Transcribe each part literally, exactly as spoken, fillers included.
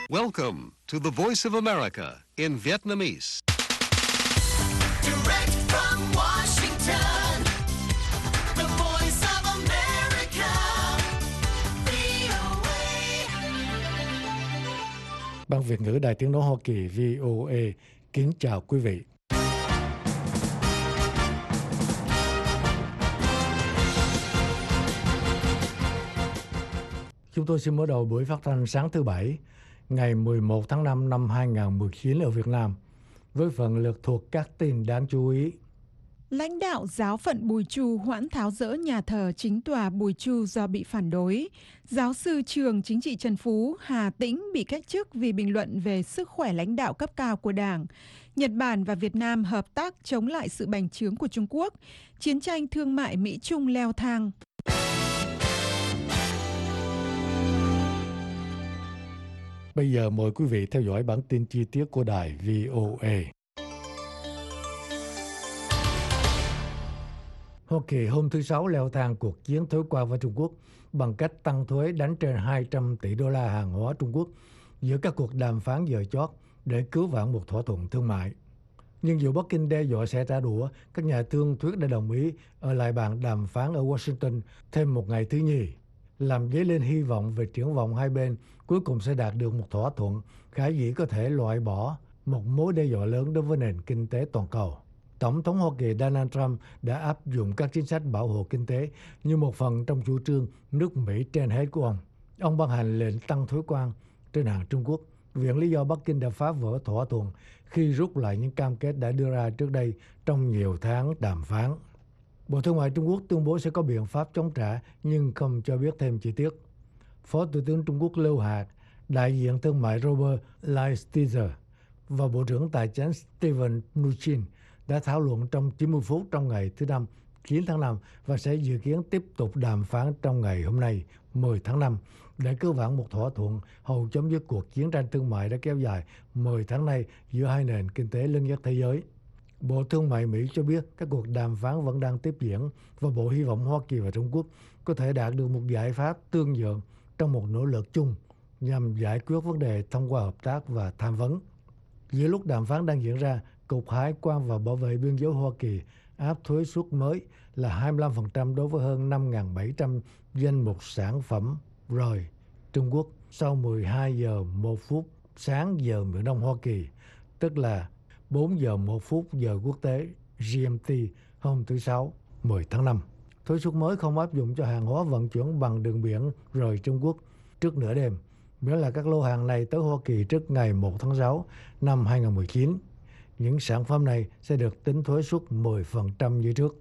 Welcome to the Voice of America in Vietnamese. Direct from Washington, the Voice of America, vê o a. Ban Việt ngữ Đài Tiếng nói Hoa Kỳ vê o a kính chào quý vị. Chúng tôi xin mở đầu buổi phát thanh sáng thứ Bảy, ngày mười một tháng năm năm hai nghìn không trăm mười chín ở Việt Nam, với phần lượt thuộc các tin đáng chú ý. Lãnh đạo giáo phận Bùi Chu hoãn tháo dỡ nhà thờ chính tòa Bùi Chu do bị phản đối. Giáo sư trường chính trị Trần Phú, Hà Tĩnh bị cách chức vì bình luận về sức khỏe lãnh đạo cấp cao của Đảng. Nhật Bản và Việt Nam hợp tác chống lại sự bành trướng của Trung Quốc. Chiến tranh thương mại Mỹ-Trung leo thang. Bây giờ mời quý vị theo dõi bản tin chi tiết của đài vê o a. Hoa Kỳ hôm thứ Sáu leo thang cuộc chiến thuế quan với Trung Quốc bằng cách tăng thuế đánh trên hai trăm tỷ đô la hàng hóa Trung Quốc giữa các cuộc đàm phán giờ chót để cứu vãn một thỏa thuận thương mại. Nhưng dù Bắc Kinh đe dọa sẽ trả đũa, các nhà thương thuyết đã đồng ý ở lại bàn đàm phán ở Washington thêm một ngày thứ Nhì, làm dấy lên hy vọng về triển vọng hai bên cuối cùng sẽ đạt được một thỏa thuận khả dĩ có thể loại bỏ một mối đe dọa lớn đối với nền kinh tế toàn cầu. Tổng thống Hoa Kỳ Donald Trump đã áp dụng các chính sách bảo hộ kinh tế như một phần trong chủ trương nước Mỹ trên hết của ông. Ông ban hành lệnh tăng thuế quan trên hàng Trung Quốc, viện lý do Bắc Kinh đã phá vỡ thỏa thuận khi rút lại những cam kết đã đưa ra trước đây trong nhiều tháng đàm phán. Bộ Thương mại Trung Quốc tuyên bố sẽ có biện pháp chống trả nhưng không cho biết thêm chi tiết. Phó Thủ tướng Trung Quốc Lưu Hạc, đại diện thương mại Robert Lighthizer và Bộ trưởng Tài chính Steven Mnuchin đã thảo luận trong chín mươi phút trong ngày thứ Năm, chín tháng năm và sẽ dự kiến tiếp tục đàm phán trong ngày hôm nay, mười tháng năm, để cứu vãn một thỏa thuận hầu chấm dứt cuộc chiến tranh thương mại đã kéo dài mười tháng nay giữa hai nền kinh tế lớn nhất thế giới. Bộ Thương mại Mỹ cho biết các cuộc đàm phán vẫn đang tiếp diễn và Bộ hy vọng Hoa Kỳ và Trung Quốc có thể đạt được một giải pháp tương nhượng trong một nỗ lực chung nhằm giải quyết vấn đề thông qua hợp tác và tham vấn. Giữa lúc đàm phán đang diễn ra, Cục Hải quan và Bảo vệ Biên giới Hoa Kỳ áp thuế suất mới là hai mươi lăm phần trăm đối với hơn năm nghìn bảy trăm danh mục sản phẩm rời Trung Quốc sau mười hai giờ một phút sáng giờ miền Đông Hoa Kỳ, tức là bốn giờ một phút giờ quốc tế giê em tê hôm thứ Sáu, mười tháng năm. Thuế suất mới không áp dụng cho hàng hóa vận chuyển bằng đường biển rời Trung Quốc trước nửa đêm, miễn là các lô hàng này tới Hoa Kỳ trước ngày một tháng sáu năm hai nghìn không trăm mười chín. Những sản phẩm này sẽ được tính thuế suất mười phần trăm như trước.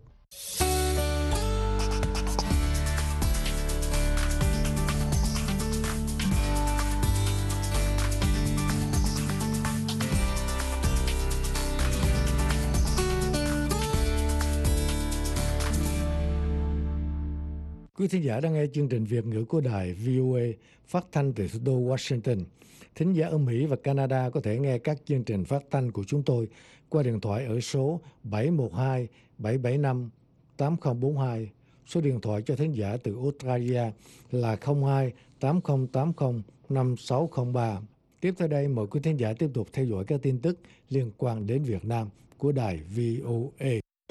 Quý thính giả đang nghe chương trình Việt ngữ của đài vê o a phát thanh từ thủ đô Washington. Thính giả ở Mỹ và Canada có thể nghe các chương trình phát thanh của chúng tôi qua điện thoại ở số bảy một hai bảy bảy năm tám không bốn hai. Số điện thoại cho thính giả từ Australia là không hai tám không tám không năm sáu không ba. Tiếp theo đây mời quý thính giả tiếp tục theo dõi các tin tức liên quan đến Việt Nam của đài vê o a.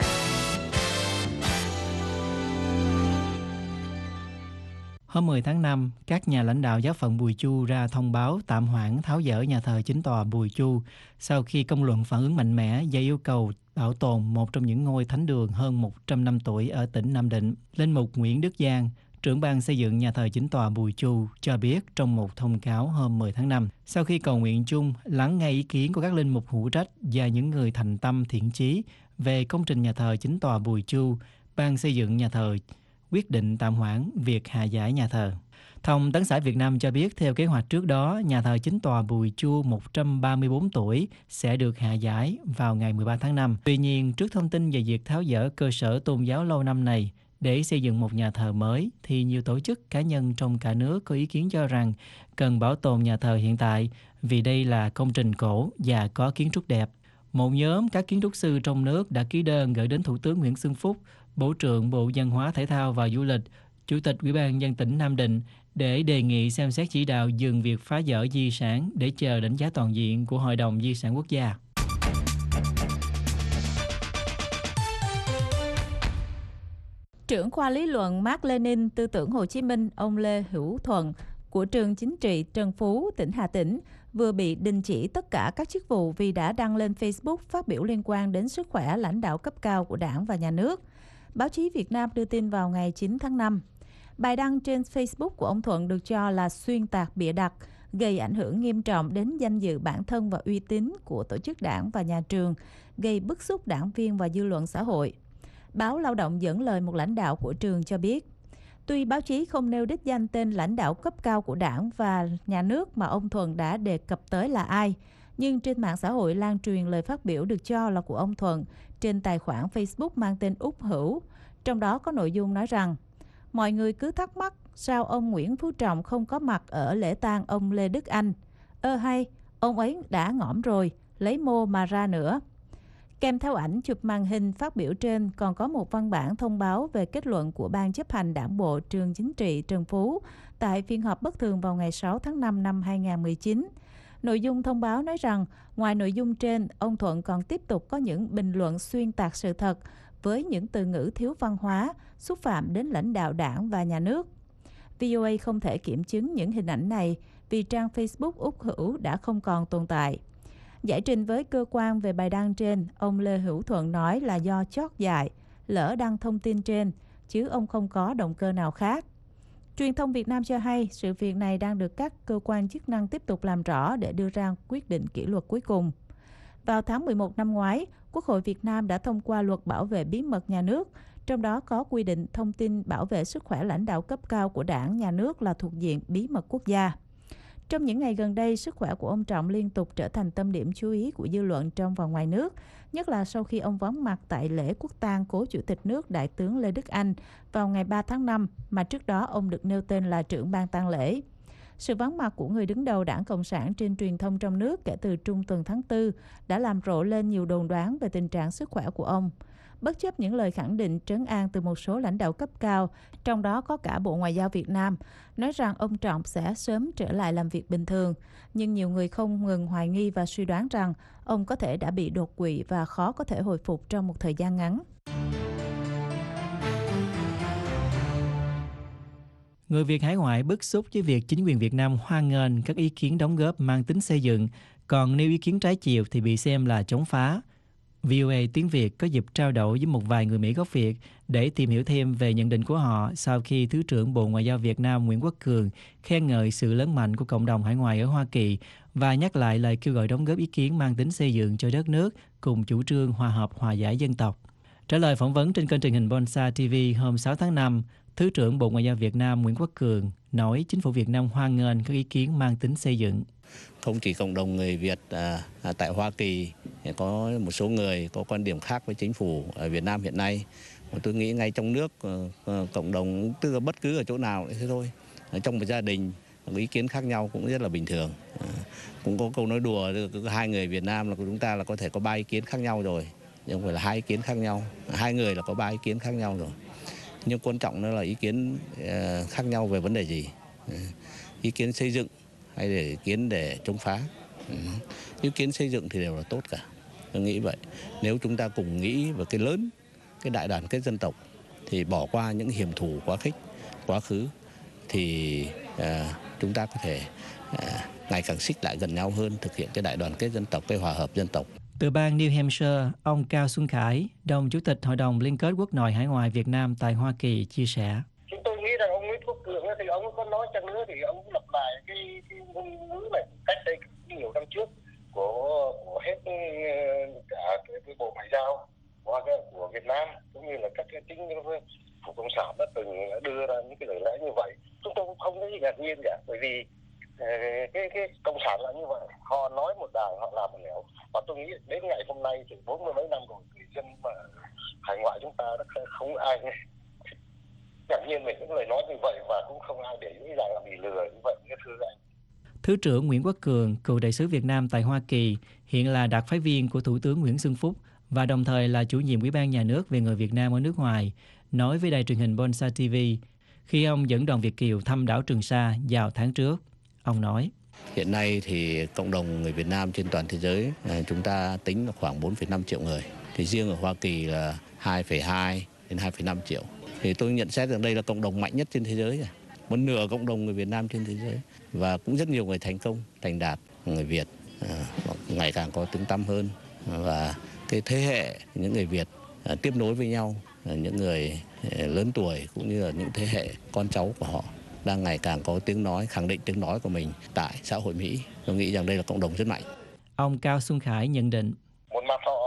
Hôm mười tháng năm, các nhà lãnh đạo giáo phận Bùi Chu ra thông báo tạm hoãn tháo dỡ nhà thờ chính tòa Bùi Chu sau khi công luận phản ứng mạnh mẽ và yêu cầu bảo tồn một trong những ngôi thánh đường hơn một trăm năm tuổi ở tỉnh Nam Định. Linh mục Nguyễn Đức Giang, trưởng ban xây dựng nhà thờ chính tòa Bùi Chu cho biết trong một thông cáo hôm mười tháng năm, sau khi cầu nguyện chung, lắng nghe ý kiến của các linh mục hữu trách và những người thành tâm thiện chí về công trình nhà thờ chính tòa Bùi Chu, ban xây dựng nhà thờ quyết định tạm hoãn việc hạ giải nhà thờ. Thông tấn xã Việt Nam cho biết theo kế hoạch trước đó, nhà thờ chính tòa Bùi Chu một trăm ba mươi bốn tuổi sẽ được hạ giải vào ngày mười ba tháng năm. Tuy nhiên, trước thông tin về việc tháo dỡ cơ sở tôn giáo lâu năm này để xây dựng một nhà thờ mới, thì nhiều tổ chức cá nhân trong cả nước có ý kiến cho rằng cần bảo tồn nhà thờ hiện tại vì đây là công trình cổ và có kiến trúc đẹp. Một nhóm các kiến trúc sư trong nước đã ký đơn gửi đến Thủ tướng Nguyễn Xuân Phúc, Bộ trưởng Bộ Văn hóa Thể thao và Du lịch Chủ tịch Ủy ban nhân dân tỉnh Nam Định, để đề nghị xem xét chỉ đạo dừng việc phá dỡ di sản để chờ đánh giá toàn diện của Hội đồng Di sản Quốc gia. Trưởng khoa lý luận Mác Lênin tư tưởng Hồ Chí Minh ông Lê Hữu Thuận của trường chính trị Trần Phú, tỉnh Hà Tĩnh vừa bị đình chỉ tất cả các chức vụ vì đã đăng lên Facebook phát biểu liên quan đến sức khỏe lãnh đạo cấp cao của Đảng và Nhà nước. Báo chí Việt Nam đưa tin vào ngày chín tháng năm. Bài đăng trên Facebook của ông Thuận được cho là xuyên tạc bịa đặt, gây ảnh hưởng nghiêm trọng đến danh dự bản thân và uy tín của tổ chức đảng và nhà trường, gây bức xúc đảng viên và dư luận xã hội. Báo Lao động dẫn lời một lãnh đạo của trường cho biết, tuy báo chí không nêu đích danh tên lãnh đạo cấp cao của đảng và nhà nước mà ông Thuận đã đề cập tới là ai, nhưng trên mạng xã hội lan truyền lời phát biểu được cho là của ông Thuận trên tài khoản Facebook mang tên Úc Hữu. Trong đó có nội dung nói rằng, mọi người cứ thắc mắc sao ông Nguyễn Phú Trọng không có mặt ở lễ tang ông Lê Đức Anh. Ơ hay, ông ấy đã ngõm rồi, lấy mô mà ra nữa. Kèm theo ảnh chụp màn hình phát biểu trên còn có một văn bản thông báo về kết luận của Ban chấp hành Đảng bộ trường chính trị Trần Phú tại phiên họp bất thường vào ngày sáu tháng năm năm hai nghìn không trăm mười chín. Nội dung thông báo nói rằng, ngoài nội dung trên, ông Thuận còn tiếp tục có những bình luận xuyên tạc sự thật với những từ ngữ thiếu văn hóa, xúc phạm đến lãnh đạo đảng và nhà nước. vê o a không thể kiểm chứng những hình ảnh này vì trang Facebook Úc Hữu đã không còn tồn tại. Giải trình với cơ quan về bài đăng trên, ông Lê Hữu Thuận nói là do chót dại, lỡ đăng thông tin trên, chứ ông không có động cơ nào khác. Truyền thông Việt Nam cho hay sự việc này đang được các cơ quan chức năng tiếp tục làm rõ để đưa ra quyết định kỷ luật cuối cùng. Vào tháng mười một năm ngoái, Quốc hội Việt Nam đã thông qua luật bảo vệ bí mật nhà nước, trong đó có quy định thông tin bảo vệ sức khỏe lãnh đạo cấp cao của đảng, nhà nước là thuộc diện bí mật quốc gia. Trong những ngày gần đây, sức khỏe của ông Trọng liên tục trở thành tâm điểm chú ý của dư luận trong và ngoài nước, nhất là sau khi ông vắng mặt tại lễ quốc tang cố Chủ tịch nước Đại tướng Lê Đức Anh vào ngày ba tháng năm, mà trước đó ông được nêu tên là trưởng ban tang lễ. Sự vắng mặt của người đứng đầu Đảng Cộng sản trên truyền thông trong nước kể từ trung tuần tháng tư đã làm rộ lên nhiều đồn đoán về tình trạng sức khỏe của ông. Bất chấp những lời khẳng định trấn an từ một số lãnh đạo cấp cao, trong đó có cả Bộ Ngoại giao Việt Nam, nói rằng ông Trọng sẽ sớm trở lại làm việc bình thường. Nhưng nhiều người không ngừng hoài nghi và suy đoán rằng ông có thể đã bị đột quỵ và khó có thể hồi phục trong một thời gian ngắn. Người Việt hải ngoại bức xúc với việc chính quyền Việt Nam hoan nghênh các ý kiến đóng góp mang tính xây dựng, còn nêu ý kiến trái chiều thì bị xem là chống phá. vê o a tiếng Việt có dịp trao đổi với một vài người Mỹ gốc Việt để tìm hiểu thêm về nhận định của họ sau khi Thứ trưởng Bộ Ngoại giao Việt Nam Nguyễn Quốc Cường khen ngợi sự lớn mạnh của cộng đồng hải ngoại ở Hoa Kỳ và nhắc lại lời kêu gọi đóng góp ý kiến mang tính xây dựng cho đất nước cùng chủ trương hòa hợp hòa giải dân tộc. Trả lời phỏng vấn trên kênh truyền hình Bonsa ti vi hôm sáu tháng năm, Thứ trưởng Bộ Ngoại giao Việt Nam Nguyễn Quốc Cường nói chính phủ Việt Nam hoan nghênh các ý kiến mang tính xây dựng. Không chỉ cộng đồng người Việt à, tại Hoa Kỳ, có một số người có quan điểm khác với chính phủ ở Việt Nam hiện nay. Tôi nghĩ ngay trong nước, cộng đồng tức là bất cứ ở chỗ nào thế thôi. Ở trong một gia đình, ý kiến khác nhau cũng rất là bình thường. À, cũng có câu nói đùa, hai người Việt Nam là chúng ta là có thể có ba ý kiến khác nhau rồi. Nhưng không phải là hai ý kiến khác nhau. Hai người là có ba ý kiến khác nhau rồi. Nhưng quan trọng đó là ý kiến khác nhau về vấn đề gì. Ý kiến xây dựng hay để ý kiến để chống phá. Ý kiến xây dựng thì đều là tốt cả. Tôi nghĩ vậy. Nếu chúng ta cùng nghĩ về cái lớn, cái đại đoàn kết dân tộc, thì bỏ qua những hiểm thủ quá khích, quá khứ, thì à, chúng ta có thể à, ngày càng xích lại gần nhau hơn, thực hiện cái đại đoàn kết dân tộc, cái hòa hợp dân tộc. Từ bang New Hampshire, ông Cao Xuân Khải, đồng chủ tịch Hội đồng Liên kết Quốc nội Hải ngoại Việt Nam tại Hoa Kỳ chia sẻ. Chúng tôi nghĩ rằng ông Nguyễn Quốc Cường thì ông có nói chăng nữa thì ông cũng lặp lại cái, cái ngôn ngữ này cách đây nhiều năm trước của, của hết cả cái, cái Bộ Ngoại giao của, của Việt Nam cũng như là các cái chính phủ cộng sản đã từng đưa ra những cái lời lẽ như vậy. Chúng tôi cũng không có gì ngạc nhiên cả, bởi vì cái cái cộng sản là như vậy, họ nói một đàng họ làm một nẻo, và tôi nghĩ đến ngày hôm nay thì bốn mươi mấy năm rồi, người dân mà hải ngoại chúng ta đã không ai ngạc nhiên về những lời nói như vậy và cũng không ai để nghĩ rằng là bị lừa như vậy, thưa anh. Thứ trưởng Nguyễn Quốc Cường, cựu đại sứ Việt Nam tại Hoa Kỳ, hiện là đặc phái viên của Thủ tướng Nguyễn Xuân Phúc và đồng thời là chủ nhiệm Ủy ban Nhà nước về người Việt Nam ở nước ngoài, nói với đài truyền hình Bonsa ti vi, khi ông dẫn đoàn Việt kiều thăm đảo Trường Sa vào tháng trước. Ông nói: Hiện nay thì cộng đồng người Việt Nam trên toàn thế giới chúng ta tính là khoảng bốn phẩy năm triệu người. Thì riêng ở Hoa Kỳ là hai phẩy hai đến hai phẩy năm triệu. Thì tôi nhận xét rằng đây là cộng đồng mạnh nhất trên thế giới, một nửa cộng đồng người Việt Nam trên thế giới, và cũng rất nhiều người thành công, thành đạt, người Việt ngày càng có tiếng tăm hơn, và cái thế hệ những người Việt tiếp nối với nhau, những người lớn tuổi cũng như là những thế hệ con cháu của họ đang ngày càng có tiếng nói, khẳng định tiếng nói của mình tại xã hội Mỹ. Tôi nghĩ rằng đây là cộng đồng rất mạnh. Ông Cao Xuân Khải nhận định: Một mặt họ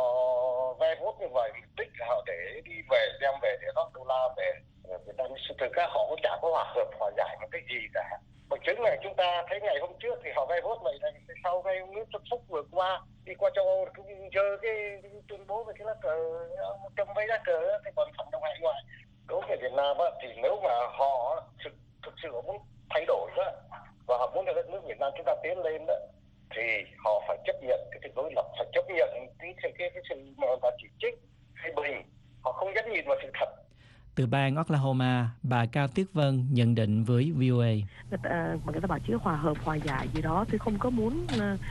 ve vuốt như vậy, mục đích là họ để đi về, đem về để góp đô la về Việt Nam. Thực ra họ cũng chả có hòa hợp, hòa giải một cái gì cả. Bằng chứng này chúng ta thấy ngày hôm trước thì họ ve vuốt vậy này, sau cái nước Trump Phúc vừa qua đi qua châu Âu cũng giơ cái, cái tuyên bố về cái lá cờ, cầm mấy lá cờ thì còn phản động hải ngoại. Đối với Việt Nam á, thì nếu mà họ thực, thực sự muốn thay đổi đó, và họ muốn cho đất nước Việt Nam chúng ta tiến lên đó, thì họ phải chấp nhận cái, cái đối lập, phải chấp nhận cái cái cái, cái sự mà, mà chỉ trích hay bình, họ không dám nhìn vào sự thật. Từ bang Oklahoma, bà Cao Tuyết Vân nhận định với vê o a: Người ta, mà người ta bảo chứ hòa hợp, hòa giải gì đó, thì không có muốn,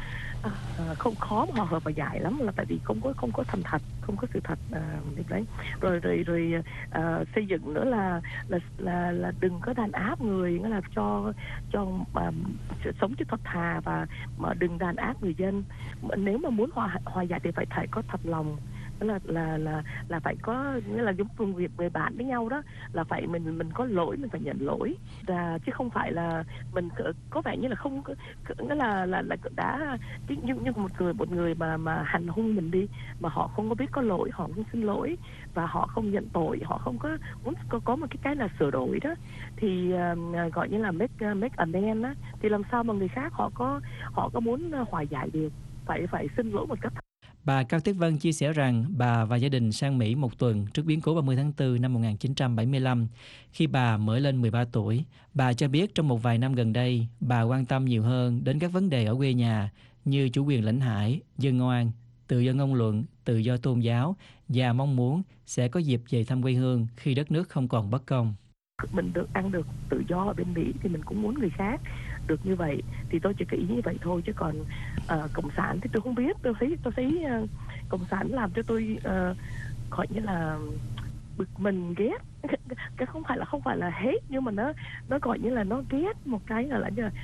à, không khó mà hòa hợp hòa giải lắm, là tại vì không có không có thành thật, không có sự thật à, đấy. Rồi rồi rồi à, xây dựng nữa là là là là đừng có đàn áp người, nghĩa là cho cho à, sống cho thật thà, và mà đừng đàn áp người dân. Nếu mà muốn hòa hòa giải thì phải phải có thật lòng. Là là là là phải có, nghĩa là giống công việc người bạn với nhau đó, là phải mình mình có lỗi mình phải nhận lỗi, và chứ không phải là mình có vẻ như là không, nghĩa là là là đã như như một người một người mà mà hành hung mình đi, mà họ không có biết có lỗi, họ không xin lỗi và họ không nhận tội, họ không có muốn có có một cái cái là sửa đổi đó, thì uh, gọi như là make make amends đó, thì làm sao mà người khác họ có họ có muốn hòa giải được, phải phải xin lỗi một cách. Bà Cao Tuyết Vân chia sẻ rằng bà và gia đình sang Mỹ một tuần trước biến cố ba mươi tháng tư năm một nghìn chín trăm bảy mươi lăm. Khi bà mới lên mười ba tuổi, bà cho biết trong một vài năm gần đây, bà quan tâm nhiều hơn đến các vấn đề ở quê nhà như chủ quyền lãnh hải, dân oan, tự do ngôn luận, tự do tôn giáo, và mong muốn sẽ có dịp về thăm quê hương khi đất nước không còn bất công. Mình được ăn được tự do ở bên Mỹ thì mình cũng muốn người khác được như vậy, thì tôi chỉ có ý như vậy thôi, chứ còn uh, cộng sản thì tôi không biết. Tôi thấy tôi thấy uh, cộng sản làm cho tôi uh, gọi như là bực mình, ghét. Cái không phải là không phải là hết, nhưng mà nó nó gọi như là nó ghét một cái là là như là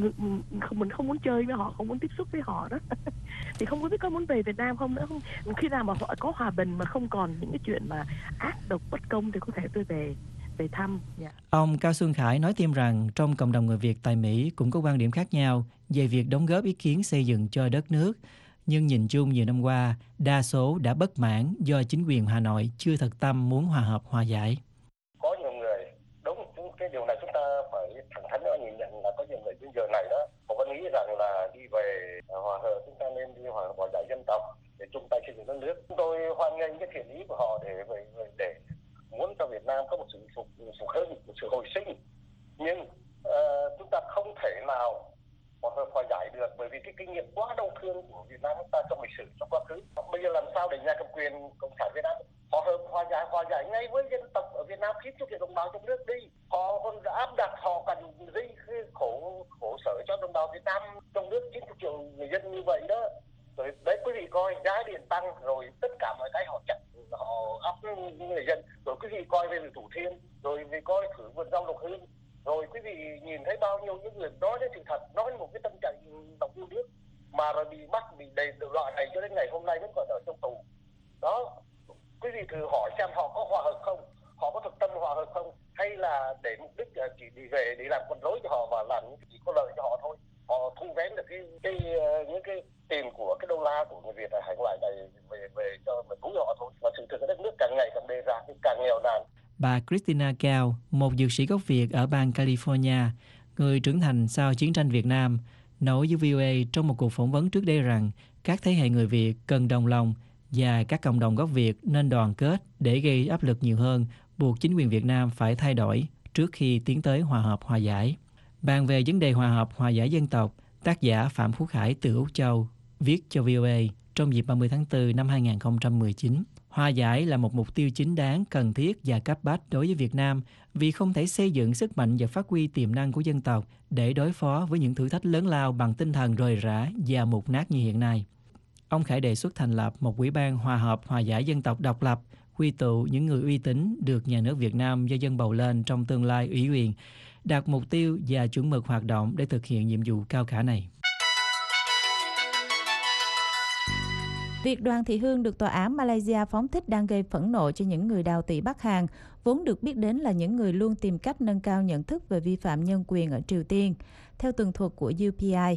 mình không muốn chơi với họ, không muốn tiếp xúc với họ đó. Thì không có biết có muốn về Việt Nam không nữa. Không, khi nào mà họ có hòa bình mà không còn những cái chuyện mà ác độc bất công thì có thể tôi về về thăm. Yeah. Ông Cao Xuân Khải nói thêm rằng trong cộng đồng người Việt tại Mỹ cũng có quan điểm khác nhau về việc đóng góp ý kiến xây dựng cho đất nước, nhưng nhìn chung nhiều năm qua, đa số đã bất mãn do chính quyền Hà Nội chưa thật tâm muốn hòa hợp hòa giải. Có nhiều người, đúng cái điều này chúng ta phải thẳng thắn nói, nhìn nhận là có nhiều người bây giờ này đó, họ vẫn nghĩ rằng là đi về hòa hợp, chúng ta nên đi hòa hợp hòa giải dân tộc để chung tay xây dựng đất nước. Chúng tôi hoan nghênh cái thiện ý của họ để về để muốn cho Việt Nam có một sự phục phục hưng, một sự hồi sinh, nhưng uh, chúng ta không thể nào hòa hợp hòa giải được, bởi vì cái kinh nghiệm quá đau thương của Việt Nam chúng ta trong lịch sử, trong quá khứ. Bây giờ làm sao để nhà cầm quyền cộng sản Việt Nam hòa hợp hòa giải hòa giải ngay với dân tộc ở Việt Nam, khiến cho việc đồng bào trong nước đi, họ còn áp đặt, họ cần gây khổ khổ sở cho đồng bào Việt Nam trong nước chín mươi triệu người dân như vậy đó. Rồi đấy, quý vị coi giá điện tăng, rồi tất cả mọi cái họ chặn, họ áp người dân, rồi quý vị coi về Thủ Thiêm, rồi vì coi thử vườn rau Lộc Hương, rồi quý vị nhìn thấy bao nhiêu những người nói đến sự thật, nói một cái tâm trạng lòng yêu nước mà rồi bị bắt, bị đầy loại này cho đến ngày hôm nay vẫn còn ở trong tù. Đó, quý vị thử hỏi xem họ có hòa hợp không, họ có thực tâm hòa hợp không, hay là để mục đích chỉ đi về để làm con rối cho họ và làm chỉ có lợi cho họ thôi. Họ thu vén được cái, cái những cái tiền của cái đô la của người Việt ở hải ngoại này về về cho mình túi họ thôi. Và sự thực đất nước càng ngày càng đề ra, càng nghèo nàn. Bà Christina Cao, một dược sĩ gốc Việt ở bang California, người trưởng thành sau chiến tranh Việt Nam, nói với vê o a trong một cuộc phỏng vấn trước đây rằng các thế hệ người Việt cần đồng lòng và các cộng đồng gốc Việt nên đoàn kết để gây áp lực nhiều hơn, buộc chính quyền Việt Nam phải thay đổi trước khi tiến tới hòa hợp hòa giải. Bàn về vấn đề hòa hợp hòa giải dân tộc, tác giả Phạm Phú Khải từ Úc Châu viết cho vê o a trong dịp ba mươi tháng tư năm hai nghìn không trăm mười chín. Hòa giải là một mục tiêu chính đáng, cần thiết và cấp bách đối với Việt Nam vì không thể xây dựng sức mạnh và phát huy tiềm năng của dân tộc để đối phó với những thử thách lớn lao bằng tinh thần rời rã và mục nát như hiện nay. Ông Khải đề xuất thành lập một ủy ban hòa hợp hòa giải dân tộc độc lập, quy tụ những người uy tín được nhà nước Việt Nam do dân bầu lên trong tương lai ủy quyền, đặt mục tiêu và chuẩn mực hoạt động để thực hiện nhiệm vụ cao cả này. Việc Đoàn Thị Hương được tòa án Malaysia phóng thích đang gây phẫn nộ cho những người đào tị Bắc Hàn, vốn được biết đến là những người luôn tìm cách nâng cao nhận thức về vi phạm nhân quyền ở Triều Tiên, theo tường thuật của U P I.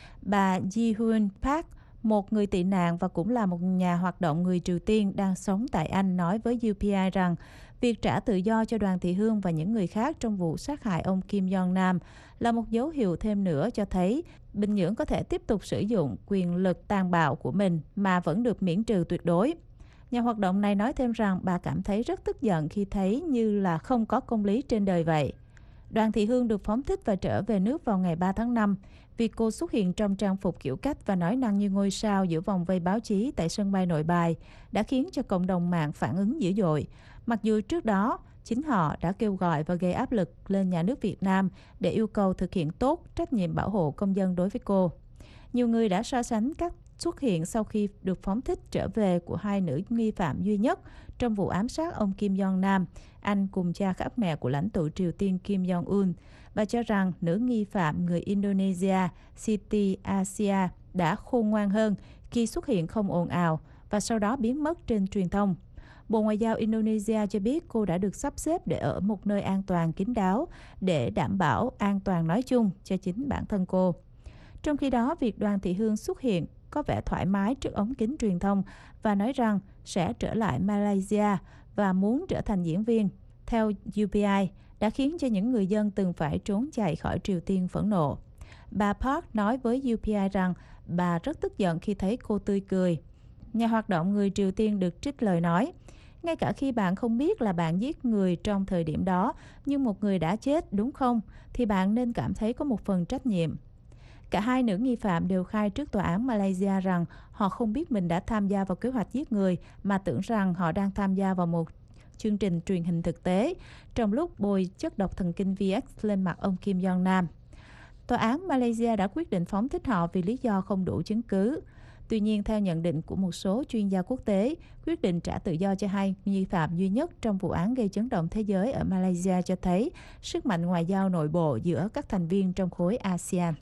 Bà Ji Hoon Park, một người tị nạn và cũng là một nhà hoạt động người Triều Tiên đang sống tại Anh, nói với U P I rằng việc trả tự do cho Đoàn Thị Hương và những người khác trong vụ sát hại ông Kim Jong Nam là một dấu hiệu thêm nữa cho thấy Bình Nhưỡng có thể tiếp tục sử dụng quyền lực tàn bạo của mình mà vẫn được miễn trừ tuyệt đối. Nhà hoạt động này nói thêm rằng bà cảm thấy rất tức giận khi thấy như là không có công lý trên đời vậy. Đoàn Thị Hương được phóng thích và trở về nước vào ngày ba tháng năm. Việc cô xuất hiện trong trang phục kiểu cách và nói năng như ngôi sao giữa vòng vây báo chí tại sân bay Nội Bài đã khiến cho cộng đồng mạng phản ứng dữ dội. Mặc dù trước đó, chính họ đã kêu gọi và gây áp lực lên nhà nước Việt Nam để yêu cầu thực hiện tốt trách nhiệm bảo hộ công dân đối với cô. Nhiều người đã so sánh các xuất hiện sau khi được phóng thích trở về của hai nữ nghi phạm duy nhất trong vụ ám sát ông Kim Jong Nam, anh cùng cha khác mẹ của lãnh tụ Triều Tiên Kim Jong Un, và cho rằng nữ nghi phạm người Indonesia Siti Asia đã khôn ngoan hơn khi xuất hiện không ồn ào và sau đó biến mất trên truyền thông. Bộ Ngoại giao Indonesia cho biết cô đã được sắp xếp để ở một nơi an toàn kín đáo để đảm bảo an toàn nói chung cho chính bản thân cô. Trong khi đó, việc Đoàn Thị Hương xuất hiện có vẻ thoải mái trước ống kính truyền thông và nói rằng sẽ trở lại Malaysia và muốn trở thành diễn viên, theo U P I, đã khiến cho những người dân từng phải trốn chạy khỏi Triều Tiên phẫn nộ. Bà Park nói với U P I rằng bà rất tức giận khi thấy cô tươi cười. Nhà hoạt động người Triều Tiên được trích lời nói, ngay cả khi bạn không biết là bạn giết người trong thời điểm đó, nhưng một người đã chết, đúng không? Thì bạn nên cảm thấy có một phần trách nhiệm. Cả hai nữ nghi phạm đều khai trước tòa án Malaysia rằng họ không biết mình đã tham gia vào kế hoạch giết người, mà tưởng rằng họ đang tham gia vào một chương trình truyền hình thực tế trong lúc bôi chất độc thần kinh V X lên mặt ông Kim Jong Nam. Tòa án Malaysia đã quyết định phóng thích họ vì lý do không đủ chứng cứ. Tuy nhiên, theo nhận định của một số chuyên gia quốc tế, quyết định trả tự do cho hai nghi phạm duy nhất trong vụ án gây chấn động thế giới ở Malaysia cho thấy sức mạnh ngoại giao nội bộ giữa các thành viên trong khối a sê an.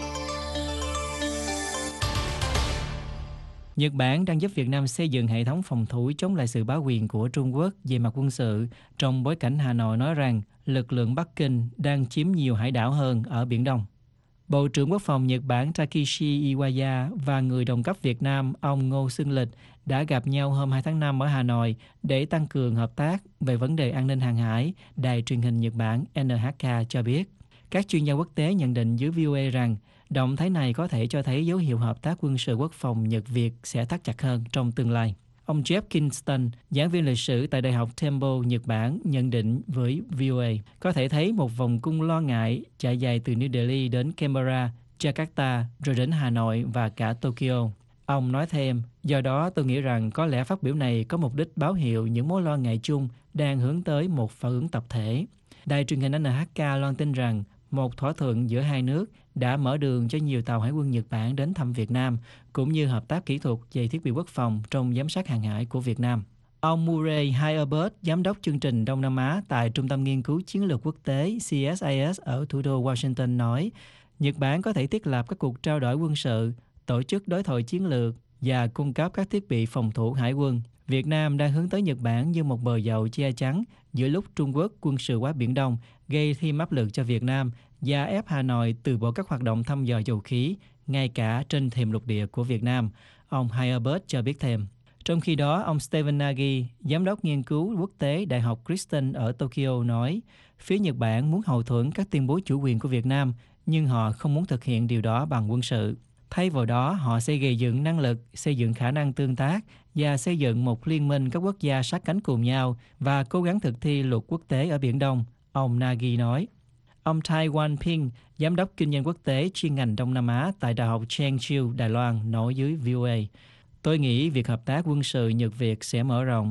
Nhật Bản đang giúp Việt Nam xây dựng hệ thống phòng thủ chống lại sự bá quyền của Trung Quốc về mặt quân sự, trong bối cảnh Hà Nội nói rằng lực lượng Bắc Kinh đang chiếm nhiều hải đảo hơn ở Biển Đông. Bộ trưởng Quốc phòng Nhật Bản Takeshi Iwaya và người đồng cấp Việt Nam ông Ngô Xuân Lịch đã gặp nhau hôm hai tháng năm ở Hà Nội để tăng cường hợp tác về vấn đề an ninh hàng hải, đài truyền hình Nhật Bản N H K cho biết. Các chuyên gia quốc tế nhận định với V O A rằng động thái này có thể cho thấy dấu hiệu hợp tác quân sự quốc phòng Nhật-Việt sẽ thắt chặt hơn trong tương lai. Ông Jeff Kingston, giảng viên lịch sử tại Đại học Temple, Nhật Bản, nhận định với V O A có thể thấy một vòng cung lo ngại trải dài từ New Delhi đến Canberra, Jakarta, rồi đến Hà Nội và cả Tokyo. Ông nói thêm, do đó tôi nghĩ rằng có lẽ phát biểu này có mục đích báo hiệu những mối lo ngại chung đang hướng tới một phản ứng tập thể. Đài truyền hình N H K loan tin rằng một thỏa thuận giữa hai nước đã mở đường cho nhiều tàu hải quân Nhật Bản đến thăm Việt Nam, cũng như hợp tác kỹ thuật về thiết bị quốc phòng trong giám sát hàng hải của Việt Nam. Ông Murray Herbert, giám đốc chương trình Đông Nam Á tại Trung tâm Nghiên cứu Chiến lược Quốc tế C S I S ở thủ đô Washington nói, Nhật Bản có thể thiết lập các cuộc trao đổi quân sự, tổ chức đối thoại chiến lược và cung cấp các thiết bị phòng thủ hải quân. Việt Nam đang hướng tới Nhật Bản như một bờ dầu che chắn giữa lúc Trung Quốc quân sự hóa Biển Đông, gây thêm áp lực cho Việt Nam và ép Hà Nội từ bỏ các hoạt động thăm dò dầu khí, ngay cả trên thềm lục địa của Việt Nam, ông Herbert cho biết thêm. Trong khi đó, ông Stephen Nagy, giám đốc nghiên cứu quốc tế Đại học Kristen ở Tokyo nói, phía Nhật Bản muốn hậu thuẫn các tuyên bố chủ quyền của Việt Nam, nhưng họ không muốn thực hiện điều đó bằng quân sự. Thay vào đó, họ sẽ gây dựng năng lực, xây dựng khả năng tương tác và xây dựng một liên minh các quốc gia sát cánh cùng nhau và cố gắng thực thi luật quốc tế ở Biển Đông, ông Nagy nói. Ông Taiwan Ping, giám đốc kinh doanh quốc tế chuyên ngành Đông Nam Á tại Đại học Chengchiu, Đài Loan, nói với V O A, tôi nghĩ việc hợp tác quân sự Nhật-Việt sẽ mở rộng.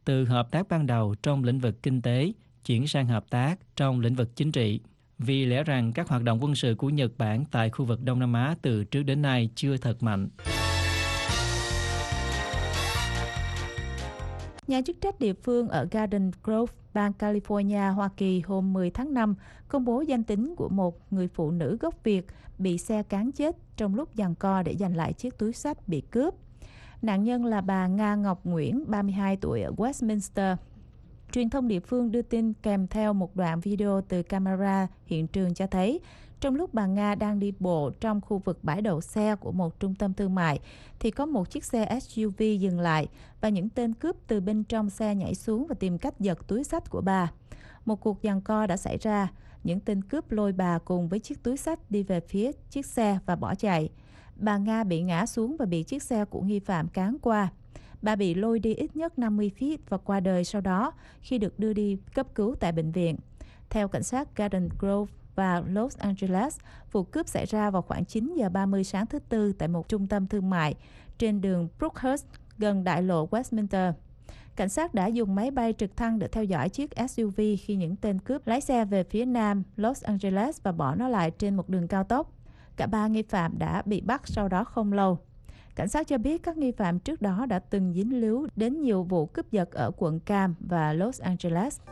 từ hợp tác ban đầu trong lĩnh vực kinh tế chuyển sang hợp tác trong lĩnh vực chính trị, vì lẽ rằng các hoạt động quân sự của Nhật Bản tại khu vực Đông Nam Á từ trước đến nay chưa thật mạnh. Nhà chức trách địa phương ở Garden Grove, bang California, Hoa Kỳ hôm mười tháng năm công bố danh tính của một người phụ nữ gốc Việt bị xe cán chết trong lúc giằng co để giành lại chiếc túi xách bị cướp. Nạn nhân là bà Nga Ngọc Nguyễn, ba mươi hai tuổi ở Westminster. Truyền thông địa phương đưa tin kèm theo một đoạn video từ camera hiện trường cho thấy trong lúc bà Nga đang đi bộ trong khu vực bãi đậu xe của một trung tâm thương mại thì có một chiếc xe ét u vê dừng lại và những tên cướp từ bên trong xe nhảy xuống và tìm cách giật túi xách của bà. Một cuộc giằng co đã xảy ra. Những tên cướp lôi bà cùng với chiếc túi xách đi về phía chiếc xe và bỏ chạy. Bà Nga bị ngã xuống và bị chiếc xe của nghi phạm cán qua. Bà bị lôi đi ít nhất năm mươi feet và qua đời sau đó khi được đưa đi cấp cứu tại bệnh viện. Theo cảnh sát Garden Grove và Los Angeles, vụ cướp xảy ra vào khoảng chín giờ ba mươi sáng thứ Tư tại một trung tâm thương mại trên đường Brookhurst gần đại lộ Westminster. Cảnh sát đã dùng máy bay trực thăng để theo dõi chiếc ét u vê khi những tên cướp lái xe về phía nam Los Angeles và bỏ nó lại trên một đường cao tốc. Cả ba nghi phạm đã bị bắt sau đó không lâu. Cảnh sát cho biết các nghi phạm trước đó đã từng dính líu đến nhiều vụ cướp giật ở quận Cam và Los Angeles.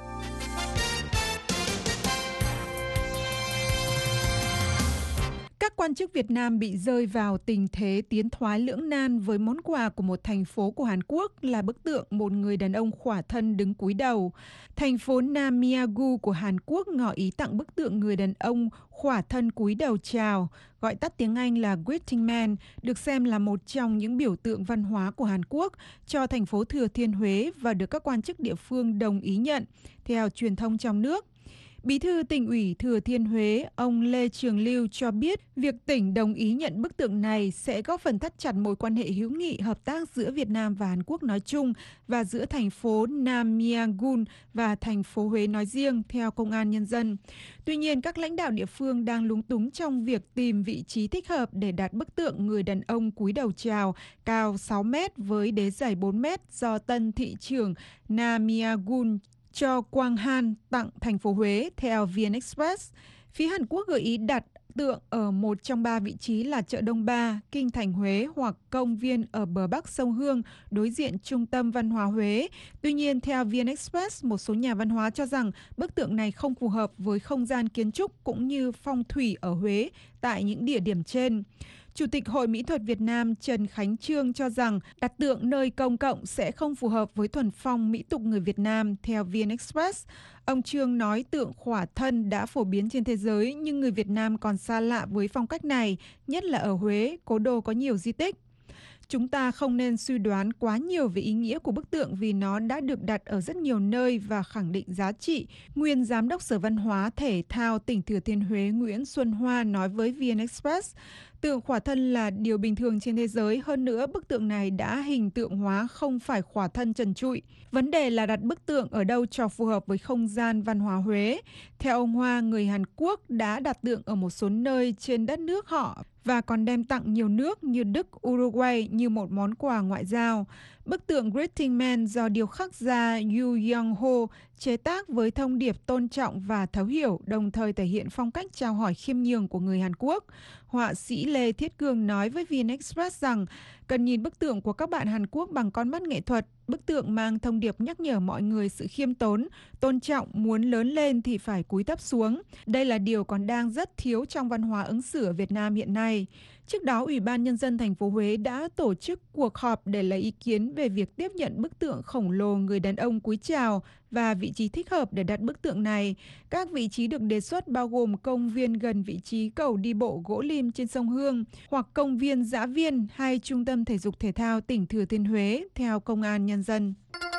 Các quan chức Việt Nam bị rơi vào tình thế tiến thoái lưỡng nan với món quà của một thành phố của Hàn Quốc là bức tượng một người đàn ông khỏa thân đứng cúi đầu. Thành phố Nam Myeonggu của Hàn Quốc ngỏ ý tặng bức tượng người đàn ông khỏa thân cúi đầu chào, gọi tắt tiếng Anh là Greeting Man, được xem là một trong những biểu tượng văn hóa của Hàn Quốc cho thành phố Thừa Thiên Huế và được các quan chức địa phương đồng ý nhận, theo truyền thông trong nước. Bí thư tỉnh ủy Thừa Thiên Huế, ông Lê Trường Lưu cho biết việc tỉnh đồng ý nhận bức tượng này sẽ góp phần thắt chặt mối quan hệ hữu nghị hợp tác giữa Việt Nam và Hàn Quốc nói chung và giữa thành phố Nam Myeonggu và thành phố Huế nói riêng, theo Công an Nhân dân. Tuy nhiên, các lãnh đạo địa phương đang lúng túng trong việc tìm vị trí thích hợp để đặt bức tượng người đàn ông cúi đầu chào cao sáu mét với đế dày bốn mét do tân thị trưởng Nam Myeonggu cho Quang Han tặng thành phố Huế, theo vê en Express. Phía Hàn Quốc gợi ý đặt tượng ở một trong ba vị trí là chợ Đông Ba, Kinh thành Huế hoặc công viên ở bờ bắc sông Hương đối diện Trung tâm Văn hóa Huế. Tuy nhiên, theo vê en Express, một số nhà văn hóa cho rằng bức tượng này không phù hợp với không gian kiến trúc cũng như phong thủy ở Huế tại những địa điểm trên. Chủ tịch Hội Mỹ thuật Việt Nam Trần Khánh Trương cho rằng đặt tượng nơi công cộng sẽ không phù hợp với thuần phong mỹ tục người Việt Nam, theo vê en Express. Ông Trương nói tượng khỏa thân đã phổ biến trên thế giới nhưng người Việt Nam còn xa lạ với phong cách này, nhất là ở Huế, cố đô có nhiều di tích. Chúng ta không nên suy đoán quá nhiều về ý nghĩa của bức tượng vì nó đã được đặt ở rất nhiều nơi và khẳng định giá trị, nguyên Giám đốc Sở Văn hóa Thể thao tỉnh Thừa Thiên Huế Nguyễn Xuân Hoa nói với vê en Express. Tượng khỏa thân là điều bình thường trên thế giới, hơn nữa bức tượng này đã hình tượng hóa không phải khỏa thân trần trụi. Vấn đề là đặt bức tượng ở đâu cho phù hợp với không gian văn hóa Huế. Theo ông Hoa, người Hàn Quốc đã đặt tượng ở một số nơi trên đất nước họ và còn đem tặng nhiều nước như Đức, Uruguay như một món quà ngoại giao. Bức tượng Greeting Man do điêu khắc gia Yu Young Ho chế tác với thông điệp tôn trọng và thấu hiểu, đồng thời thể hiện phong cách chào hỏi khiêm nhường của người Hàn Quốc. Họa sĩ Lê Thiết Cương nói với vê en Express rằng cần nhìn bức tượng của các bạn Hàn Quốc bằng con mắt nghệ thuật. Bức tượng mang thông điệp nhắc nhở mọi người sự khiêm tốn, tôn trọng, muốn lớn lên thì phải cúi thấp xuống. Đây là điều còn đang rất thiếu trong văn hóa ứng xử ở Việt Nam hiện nay. Trước đó, Ủy ban Nhân dân thành phố Huế đã tổ chức cuộc họp để lấy ý kiến về việc tiếp nhận bức tượng khổng lồ người đàn ông cúi chào và vị trí thích hợp để đặt bức tượng này. Các vị trí được đề xuất bao gồm công viên gần vị trí cầu đi bộ gỗ lim trên sông Hương, hoặc công viên Dã Viên hay trung tâm thể dục thể thao tỉnh Thừa Thiên Huế, theo Công an Nhân dân.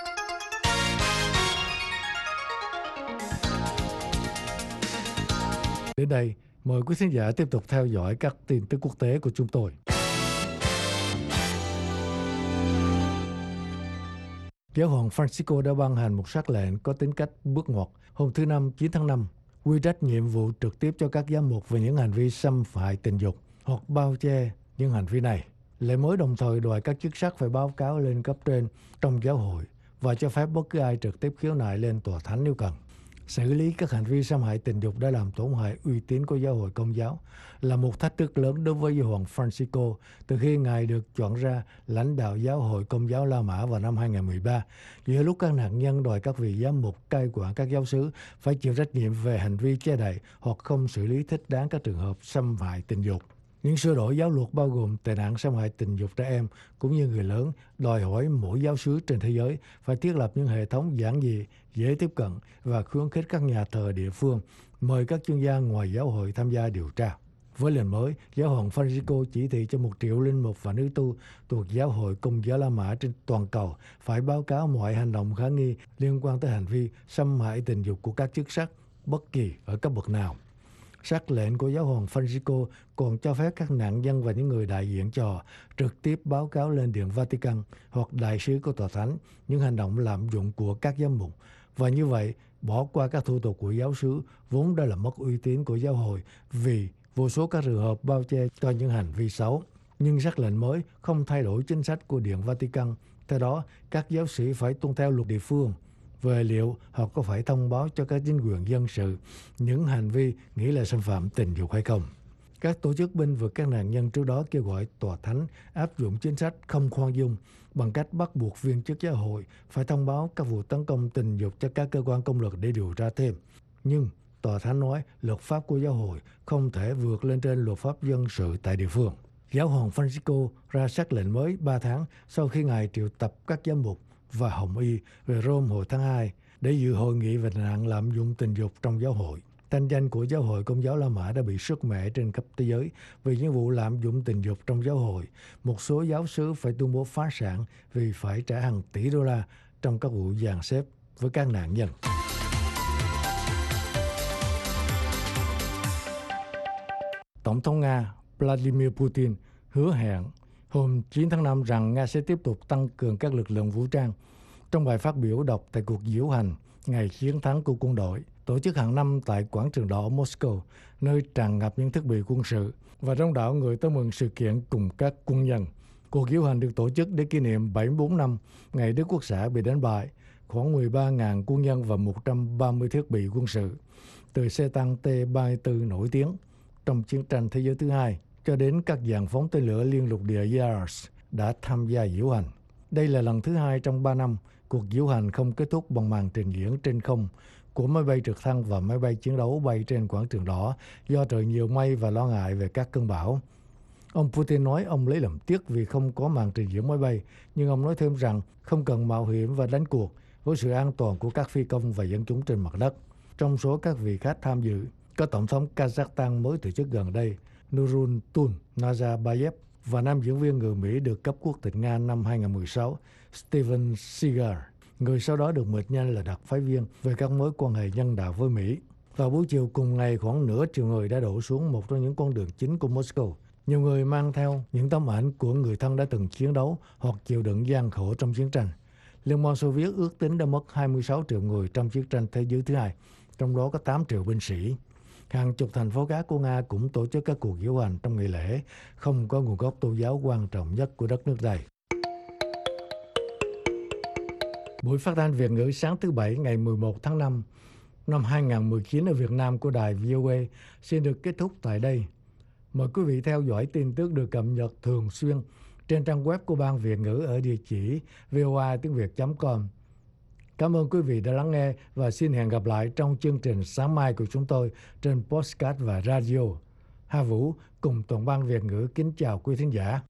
Đến đây, mời quý khán giả tiếp tục theo dõi các tin tức quốc tế của chúng tôi. Giáo hoàng Francisco đã ban hành một sắc lệnh có tính cách bước ngoặt hôm thứ Năm chín tháng năm, quy trách nhiệm vụ trực tiếp cho các giám mục về những hành vi xâm hại tình dục hoặc bao che những hành vi này. Lệnh mới đồng thời đòi các chức sắc phải báo cáo lên cấp trên trong giáo hội và cho phép bất cứ ai trực tiếp khiếu nại lên tòa thánh nếu cần. Xử lý các hành vi xâm hại tình dục đã làm tổn hại uy tín của giáo hội Công giáo là một thách thức lớn đối với Giáo hoàng Francisco từ khi Ngài được chọn ra lãnh đạo giáo hội Công giáo La Mã vào năm hai không một ba, giữa lúc các nạn nhân đòi các vị giám mục cai quản các giáo xứ phải chịu trách nhiệm về hành vi che đậy hoặc không xử lý thích đáng các trường hợp xâm hại tình dục. Những sửa đổi giáo luật bao gồm tệ nạn xâm hại tình dục trẻ em cũng như người lớn đòi hỏi mỗi giáo xứ trên thế giới phải thiết lập những hệ thống giản dị, dễ tiếp cận và khuyến khích các nhà thờ địa phương mời các chuyên gia ngoài giáo hội tham gia điều tra. Với lệnh mới, Giáo hoàng Francisco chỉ thị cho một triệu linh mục và nữ tu thuộc giáo hội Công giáo La Mã trên toàn cầu phải báo cáo mọi hành động khả nghi liên quan tới hành vi xâm hại tình dục của các chức sắc bất kỳ ở cấp bậc nào. Sắc lệnh của Giáo hoàng Francisco còn cho phép các nạn nhân và những người đại diện cho trực tiếp báo cáo lên Điện Vatican hoặc đại sứ của tòa thánh những hành động lạm dụng của các giám mục, và như vậy bỏ qua các thủ tục của giáo xứ vốn đã làm mất uy tín của giáo hội vì vô số các trường hợp bao che cho những hành vi xấu. Nhưng sắc lệnh mới không thay đổi chính sách của Điện Vatican. Theo đó, các giáo sĩ phải tuân theo luật địa phương về liệu họ có phải thông báo cho các chính quyền dân sự những hành vi nghĩ là xâm phạm tình dục hay không. Các tổ chức bênh vực các nạn nhân trước đó kêu gọi tòa thánh áp dụng chính sách không khoan dung bằng cách bắt buộc viên chức giáo hội phải thông báo các vụ tấn công tình dục cho các cơ quan công lực để điều tra thêm. Nhưng tòa thánh nói luật pháp của giáo hội không thể vượt lên trên luật pháp dân sự tại địa phương. Giáo hoàng Francisco ra sắc lệnh mới ba tháng sau khi Ngài triệu tập các giám mục và hồng y về Rome hồi tháng hai để dự hội nghị về nạn lạm dụng tình dục trong giáo hội. Thanh danh của giáo hội Công giáo La Mã đã bị sứt mẻ trên khắp thế giới vì những vụ lạm dụng tình dục trong giáo hội. Một số giáo xứ phải tuyên bố phá sản vì phải trả hàng tỷ đô la trong các vụ dàn xếp với các nạn nhân. Tổng thống Nga Vladimir Putin hứa hẹn hôm chín tháng năm rằng Nga sẽ tiếp tục tăng cường các lực lượng vũ trang. Trong bài phát biểu đọc tại cuộc diễu hành ngày chiến thắng của quân đội, tổ chức hàng năm tại quảng trường đỏ Moscow, nơi tràn ngập những thiết bị quân sự, và đông đảo người tới mừng sự kiện cùng các quân nhân. Cuộc diễu hành được tổ chức để kỷ niệm bảy mươi tư năm ngày Đức Quốc xã bị đánh bại, khoảng mười ba nghìn quân nhân và một trăm ba mươi thiết bị quân sự, từ xe tăng T ba mươi tư nổi tiếng trong chiến tranh thế giới thứ hai cho đến các dàn phóng tên lửa liên lục địa Yars đã tham gia diễu hành. Đây là lần thứ hai trong ba năm cuộc diễu hành không kết thúc bằng màn trình diễn trên không của máy bay trực thăng và máy bay chiến đấu bay trên quảng trường đỏ do trời nhiều mây và lo ngại về các cơn bão. Ông Putin nói ông lấy làm tiếc vì không có màn trình diễn máy bay, nhưng ông nói thêm rằng không cần mạo hiểm và đánh cuộc với sự an toàn của các phi công và dân chúng trên mặt đất. Trong số các vị khách tham dự, có Tổng thống Kazakhstan mới từ chức gần đây, Nursultan Nazarbayev, và nam diễn viên người Mỹ được cấp quốc tịch Nga năm hai không một sáu, Steven Seagal, người sau đó được mệnh danh là đặc phái viên về các mối quan hệ nhân đạo với Mỹ. Vào buổi chiều cùng ngày, khoảng nửa triệu người đã đổ xuống một trong những con đường chính của Moscow. Nhiều người mang theo những tấm ảnh của người thân đã từng chiến đấu hoặc chịu đựng gian khổ trong chiến tranh. Liên bang Xô Viết ước tính đã mất hai mươi sáu triệu người trong chiến tranh thế giới thứ hai, trong đó có tám triệu binh sĩ. Hàng chục thành phố khác của Nga cũng tổ chức các cuộc diễu hành trong ngày lễ không có nguồn gốc tôn giáo quan trọng nhất của đất nước này. Buổi phát thanh Việt ngữ sáng thứ Bảy ngày mười một tháng năm năm hai không một chín ở Việt Nam của đài vê o a xin được kết thúc tại đây. Mời quý vị theo dõi tin tức được cập nhật thường xuyên trên trang web của Ban Việt ngữ ở địa chỉ vê o a tiếng việt chấm com. Cảm ơn quý vị đã lắng nghe và xin hẹn gặp lại trong chương trình sáng mai của chúng tôi trên podcast và radio. Hà Vũ cùng toàn ban Việt ngữ kính chào quý thính giả.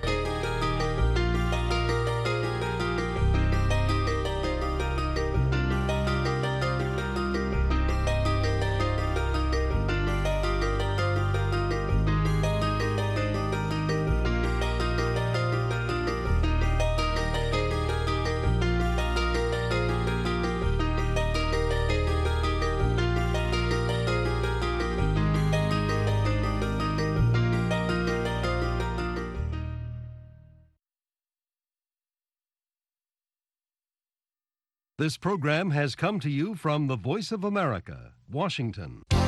This program has come to you from the Voice of America, Washington.